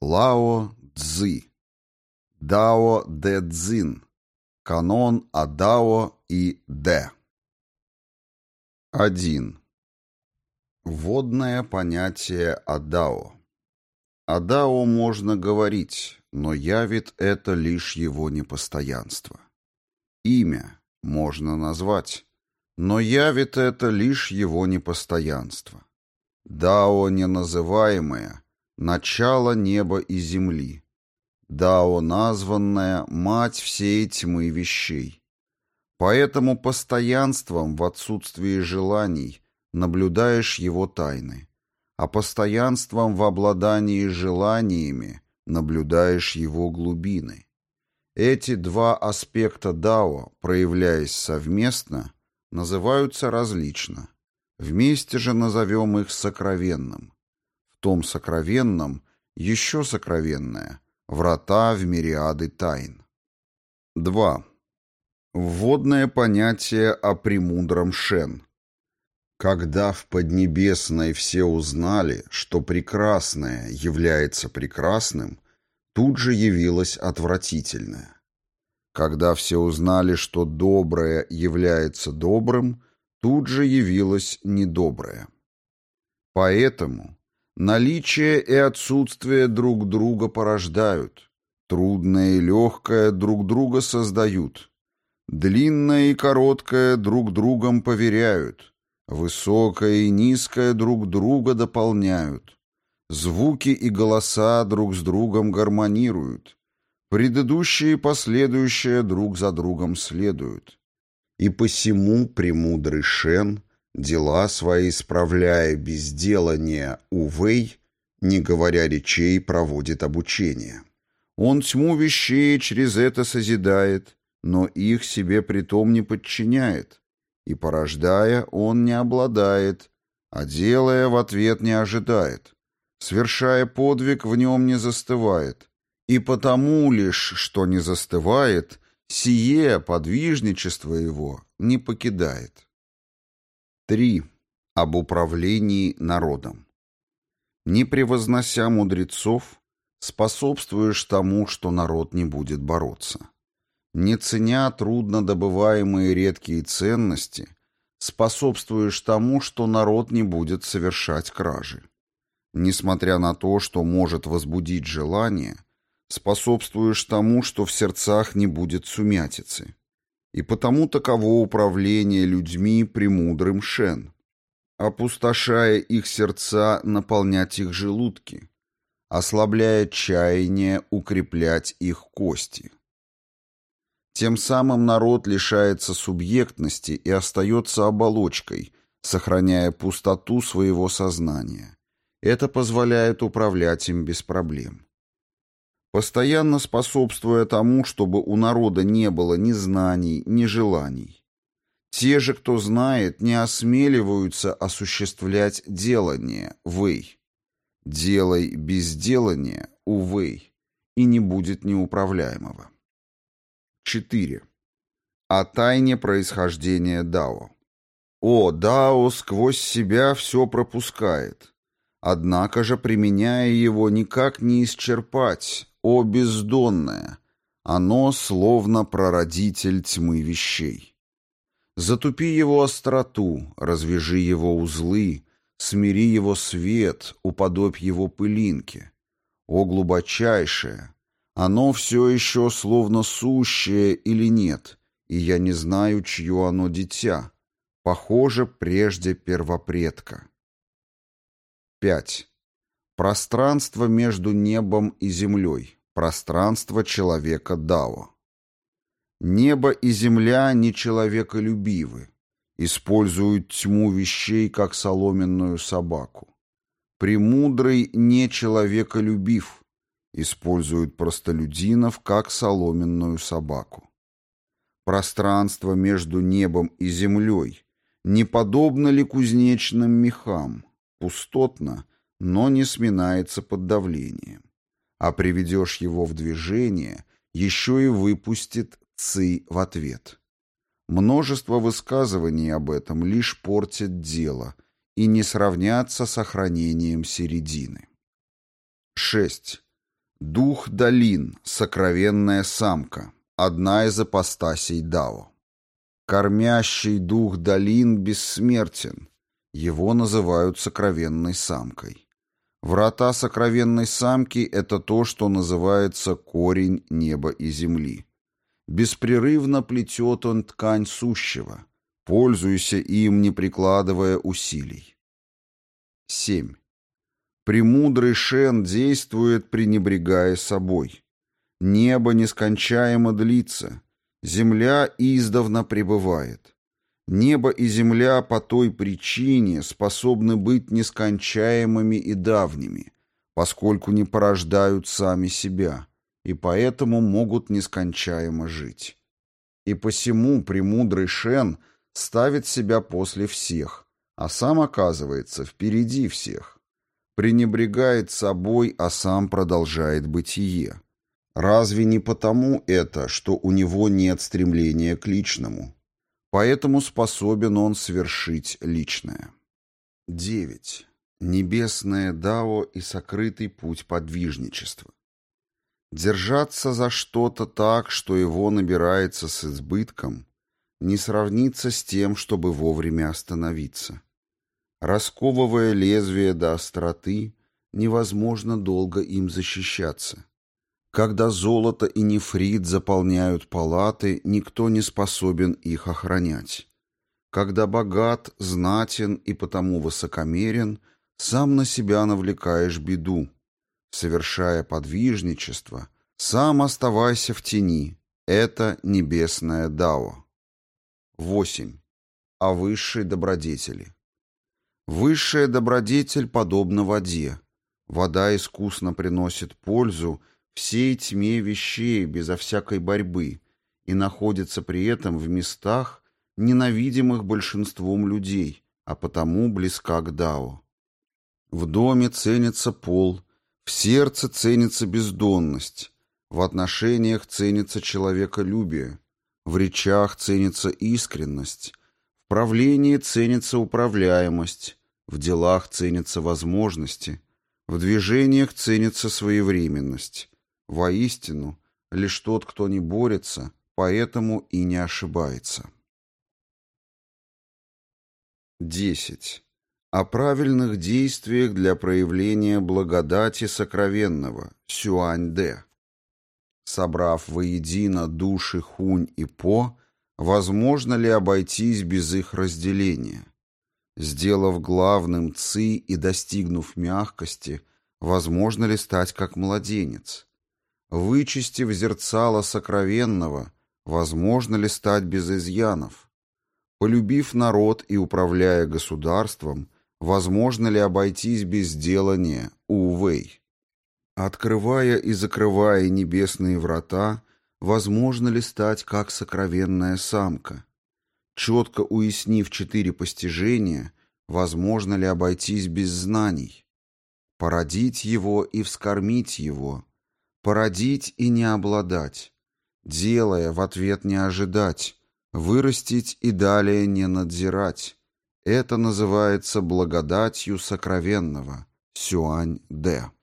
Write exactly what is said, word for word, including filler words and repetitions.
Лао Цзы, Дао Дэ Цзин, канон о Дао и Дэ. один. Вводное понятие о Дао. О Дао можно говорить, но явит это лишь его непостоянство. Имя можно назвать, но явит это лишь его непостоянство. Дао неназываемое — начало неба и земли. Дао названное — мать всей тьмы вещей. Поэтому постоянством в отсутствии желаний наблюдаешь его тайны, а постоянством в обладании желаниями наблюдаешь его глубины. Эти два аспекта Дао, проявляясь совместно, называются различно. Вместе же назовем их сокровенным. В том сокровенном еще сокровенное — врата в мириады тайн. два. Вводное понятие о премудром Шен. Когда в Поднебесной все узнали, что прекрасное является прекрасным, тут же явилось отвратительное. Когда все узнали, что доброе является добрым, тут же явилось недоброе. Поэтому наличие и отсутствие друг друга порождают, трудное и легкое друг друга создают, длинное и короткое друг другом поверяют, высокое и низкое друг друга дополняют, звуки и голоса друг с другом гармонируют, предыдущие и последующие друг за другом следуют. И посему премудрый Шен, дела свои справляя без делания увей, не говоря речей, проводит обучение. Он тьму вещей через это созидает, но их себе притом не подчиняет, и, порождая, он не обладает, а делая, в ответ не ожидает, свершая подвиг, в нем не застывает, и потому лишь, что не застывает, сие подвижничество его не покидает. три. Об управлении народом. Не превознося мудрецов, способствуешь тому, что народ не будет бороться. Не ценя трудно добываемые редкие ценности, способствуешь тому, что народ не будет совершать кражи. Несмотря на то, что может возбудить желание, способствуешь тому, что в сердцах не будет сумятицы. И потому таково управление людьми премудрым Шен, опустошая их сердца, наполнять их желудки, ослабляя чаяние, укреплять их кости. Тем самым народ лишается субъектности и остается оболочкой, сохраняя пустоту своего сознания. Это позволяет управлять им без проблем. Постоянно способствуя тому, чтобы у народа не было ни знаний, ни желаний. Те же, кто знает, не осмеливаются осуществлять делание, вэй. Делай без делания, увэй, и не будет неуправляемого. четыре. О тайне происхождения Дао. О, Дао сквозь себя все пропускает. Однако же, применяя его, никак не исчерпать, о бездонное, оно словно прародитель тьмы вещей. Затупи его остроту, развяжи его узлы, смири его свет, уподобь его пылинке. О глубочайшее, оно все еще словно сущее или нет, и я не знаю, чье оно дитя, похоже прежде первопредка. пять. Пространство между небом и землей. Пространство человека Дао. Небо и земля не человеколюбивы, используют тьму вещей, как соломенную собаку. Премудрый не человеколюбив, используют простолюдинов, как соломенную собаку. Пространство между небом и землей не подобно ли кузнечным мехам, пустотно, но не сминается под давлением. А приведешь его в движение, еще и выпустит ци в ответ. Множество высказываний об этом лишь портит дело и не сравнятся с сохранением середины. шесть. Дух долин, сокровенная самка, одна из апостасей Дао. Кормящий дух долин бессмертен, его называют сокровенной самкой. Врата сокровенной самки – это то, что называется корень неба и земли. Беспрерывно плетет он ткань сущего, пользуйся им, не прикладывая усилий. семь. Премудрый Шен действует, пренебрегая собой. Небо нескончаемо длится, земля издавна пребывает. Небо и земля по той причине способны быть нескончаемыми и давними, поскольку не порождают сами себя, и поэтому могут нескончаемо жить. И посему премудрый Шен ставит себя после всех, а сам оказывается впереди всех. Пренебрегает собой, а сам продолжает бытие. Разве не потому это, что у него нет стремления к личному? Поэтому способен он свершить личное. девять. Небесное дао и сокрытый путь подвижничества. Держаться за что-то так, что его набирается с избытком, не сравнится с тем, чтобы вовремя остановиться. Расковывая лезвие до остроты, невозможно долго им защищаться. Когда золото и нефрит заполняют палаты, никто не способен их охранять. Когда богат, знатен и потому высокомерен, сам на себя навлекаешь беду. Совершая подвижничество, сам оставайся в тени. Это небесное дао. восемь. О высшей добродетели. Высшая добродетель подобна воде. Вода искусно приносит пользу всей тьме вещей безо всякой борьбы и находится при этом в местах, ненавидимых большинством людей, а потому близка к дао. В доме ценится пол, в сердце ценится бездонность, в отношениях ценится человеколюбие, в речах ценится искренность, в правлении ценится управляемость, в делах ценятся возможности, в движениях ценится своевременность. Воистину, лишь тот, кто не борется, поэтому и не ошибается. десять. О правильных действиях для проявления благодати сокровенного, сюань-дэ. Собрав воедино души хунь и по, возможно ли обойтись без их разделения? Сделав главным ци и достигнув мягкости, возможно ли стать как младенец? Вычистив зерцало сокровенного, возможно ли стать без изъянов? Полюбив народ и управляя государством, возможно ли обойтись без делания, увэй? Открывая и закрывая небесные врата, возможно ли стать как сокровенная самка? Четко уяснив четыре постижения, возможно ли обойтись без знаний? Породить его и вскормить его, породить и не обладать, делая в ответ не ожидать, вырастить и далее не надзирать. Это называется благодатью сокровенного, сюань-дэ.